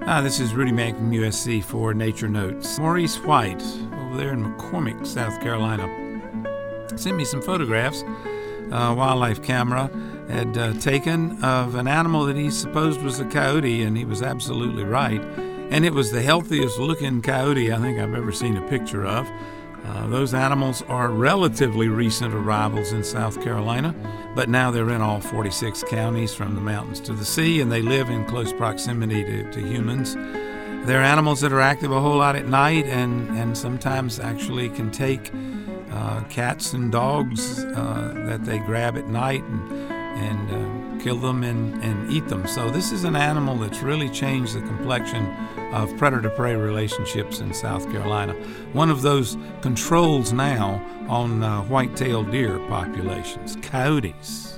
Hi, this is Rudy Mank from USC for Nature Notes. Maurice White, over there in McCormick, South Carolina, sent me some photographs a wildlife camera had taken of an animal that he supposed was a coyote, and he was absolutely right. And it was the healthiest looking coyote I think I've ever seen a picture of. Those animals are relatively recent arrivals in South Carolina, but now they're in all 46 counties from the mountains to the sea, and they live in close proximity to humans. They're animals that are active a whole lot at night and sometimes actually can take cats and dogs that they grab at night and kill them and eat them. So this is an animal that's really changed the complexion of predator-prey relationships in South Carolina. One of those controls now on white-tailed deer populations, coyotes.